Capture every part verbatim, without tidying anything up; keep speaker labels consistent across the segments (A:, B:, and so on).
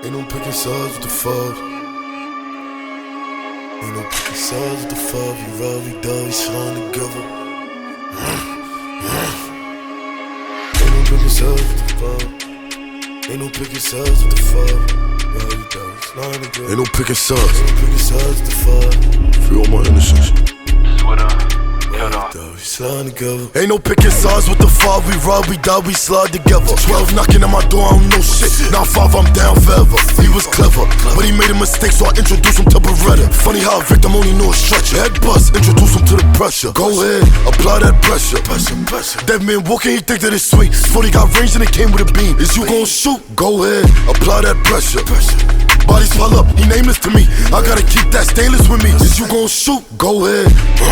A: Ain't no picking sides with the five. Ain't no picking sides with the five. You ride, we die, we slide together. Ain't no picking sides with the five. Ain't no picking sides with the five. Ride, we die, we slide together. Ain't no picking sides. Ain't no picking sides with the five. Free all my innocence. Ain't no picking sides with the five. We ride, we die, we slide together. Twelve knocking at my door, I don't know shit. Now five, I'm down forever. He was clever, but he made a mistake, so I introduced him to Beretta. Funny how a victim only know a stretcher. Head bust, introduce him to the pressure. Go ahead, apply that pressure. Dead man walking, he think that it's sweet. forty got range and it came with a beam. Is you gon' shoot? Go ahead, apply that pressure. Body swell up, he nameless to me. I gotta keep that stainless with me. Is you gon' shoot? Go ahead.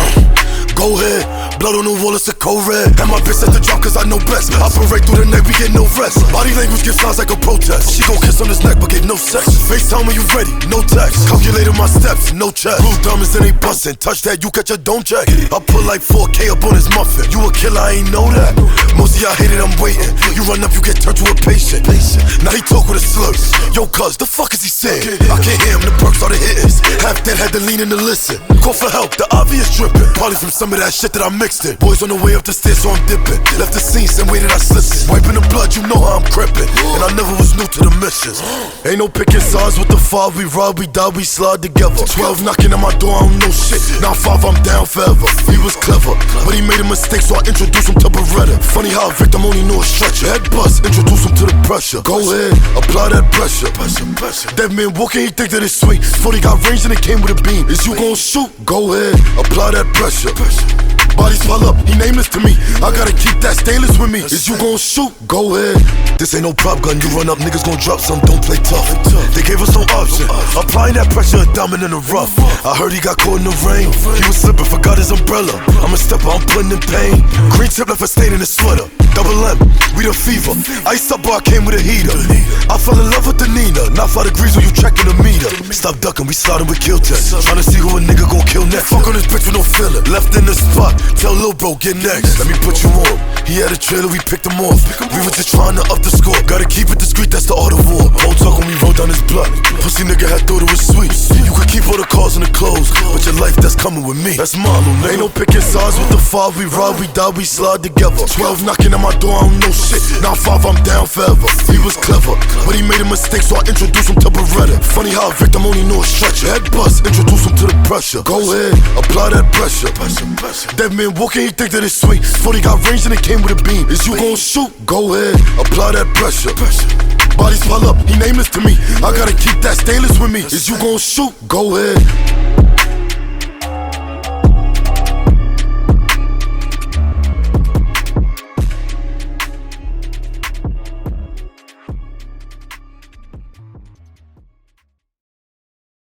A: Go ahead, blood on the wall, it's a cold red. And my bitch at the drop cause I know best. Operate through the neck, we get no rest. Body language gives sounds like a protest. She gon' kiss on his neck but get no sex. FaceTime when you ready, no text. Calculated my steps, no check. Blue diamonds and they bustin', touch that, you catch your don't check. I put like four K up on his muffin. You a killer, I ain't know that. Most of y'all hate it, I'm waiting. You run up, you get turned to a patient. Now he talk with a slur. Yo cuz, the fuck is he saying? I can't hear him, the perks started hitting. Half dead, had to lean in to listen. Call for help, the obvious dripping. Probably from some of that shit that I mixed in. Boys on the way up the stairs, so I'm dipping. Left the scene, same way that I slipped it. Wiping the blood, you know how I'm crippin'. And I never was new to the missions. Ain't no picking sides with the five. We ride, we die, we slide together. Twelve knocking at my door, I don't know shit. Now five, I'm down forever. He was clever, but he made a mistake, so I introduced him to Beretta. Funny how a victim only know a stretcher. Head bust, introduce him to the pressure. Go ahead, apply that pressure. Dead man walking, he think that it's sweet. forty got range and it came with a beam. Is you gon' shoot? Go ahead, apply that pressure. Body swell up, he nameless to me. I gotta keep that stainless with me. Is you gon' shoot? Go ahead. This ain't no prop gun, you run up, niggas gon' drop some, don't play tough. They gave us no option, applying that pressure, a diamond in the rough. I heard he got caught in the rain, he was slipping, forgot his umbrella. I'm a stepper, I'm putting in pain. Green tip left a stain in his sweater. Double M, we the fever. Ice up, boy, I came with a heater. I fell in love with the Nina, not five degrees when you checking the meter. Stop ducking, we sliding with kill test. Tryna see who a nigga gon' kill next. Fuck on this bitch with no feeling, left in the spot. Tell Lil Bro, get next. Let me put you on. He had a trailer, we picked him off. We were just trying to up the score. Gotta keep it discreet, that's the art of war. Don't talk when we roll down his blood. Pussy nigga had thought it was sweet. You could keep all the cars and the clothes, but your life, that's coming with me. That's mine, ain't no picking sides with the five. We ride, we die, we slide together. Twelve knocking at my door, I don't know shit. Now five, I'm down forever. He was clever, but he made a mistake, so I introduced him to Beretta. Funny how a victim only know a stretcher. Head bust, introduce him to the pressure. Go ahead, apply that pressure. Dead man walking, he think that it's sweet. forty got range and it came with a beam. Is you gon' shoot? Go ahead, apply that pressure. Body swell up, he nameless to me. I gotta keep that stainless with me. Is you gon' shoot? Go ahead.